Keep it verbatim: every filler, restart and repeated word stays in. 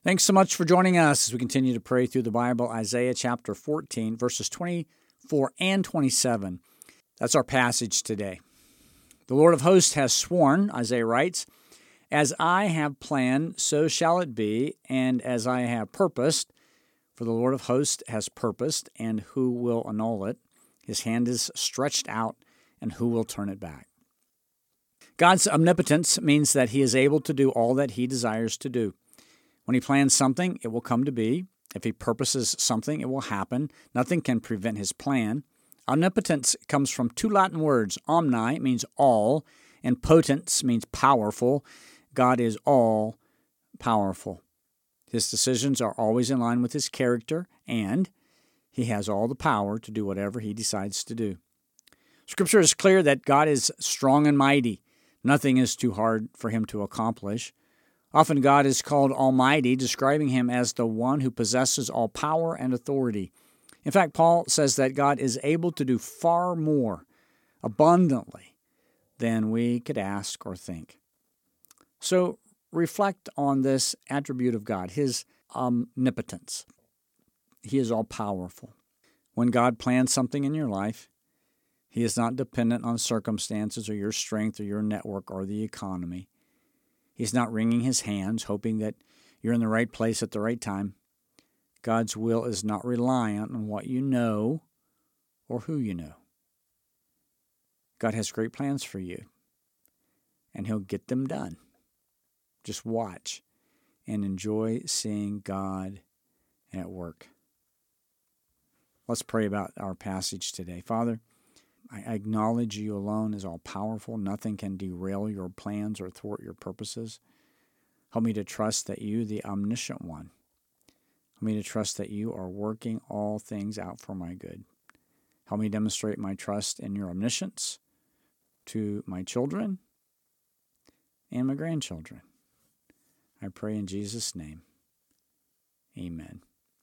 Thanks so much for joining us as we continue to pray through the Bible, Isaiah chapter fourteen, verses twenty-four and twenty-seven. That's our passage today. The Lord of hosts has sworn, Isaiah writes, "As I have planned, so shall it be, and as I have purposed, for the Lord of hosts has purposed, and who will annul it? His hand is stretched out, and who will turn it back?" God's omnipotence means that He is able to do all that He desires to do. When He plans something, it will come to be. If He purposes something, it will happen. Nothing can prevent His plan. Omnipotence comes from two Latin words. Omni means all, and potens means powerful. God is all powerful. His decisions are always in line with His character, and He has all the power to do whatever He decides to do. Scripture is clear that God is strong and mighty. Nothing is too hard for Him to accomplish. Often God is called Almighty, describing Him as the one who possesses all power and authority. In fact, Paul says that God is able to do far more abundantly than we could ask or think. So reflect on this attribute of God, His omnipotence. He is all-powerful. When God plans something in your life, He is not dependent on circumstances or your strength or your network or the economy. He's not wringing His hands, hoping that you're in the right place at the right time. God's will is not reliant on what you know or who you know. God has great plans for you, and He'll get them done. Just watch and enjoy seeing God at work. Let's pray about our passage today. Father, I acknowledge You alone is all-powerful. Nothing can derail Your plans or thwart Your purposes. Help me to trust that You, the omniscient one, help me to trust that You are working all things out for my good. Help me demonstrate my trust in Your omniscience to my children and my grandchildren. I pray in Jesus' name. Amen.